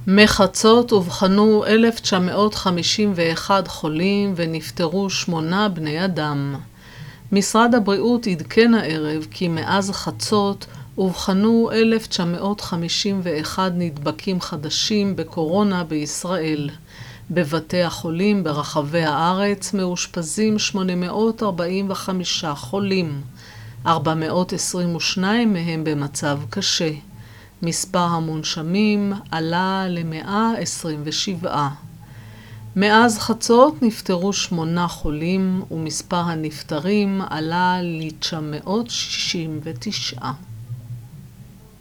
מחצות אובחנו 1,951 חולים ונפטרו 8 בני אדם. משרד הבריאות עדכן הערב כי מאז חצות אובחנו 1,951 נדבקים חדשים בקורונה בישראל. בבתי החולים ברחבי הארץ מאושפזים 845 חולים, 422 מהם במצב קשה. מספר המונשמים עלה ל-127. מאז חצות נפטרו 8 חולים ומספר הנפטרים עלה ל-969.